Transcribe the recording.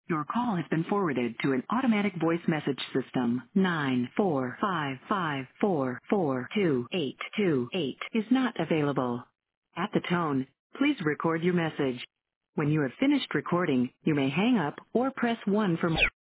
Your call has been forwarded to an automatic voice message system. 94554422828 is not available. At the tone, please record your message. When you have finished recording, you may hang up or press 1 for more.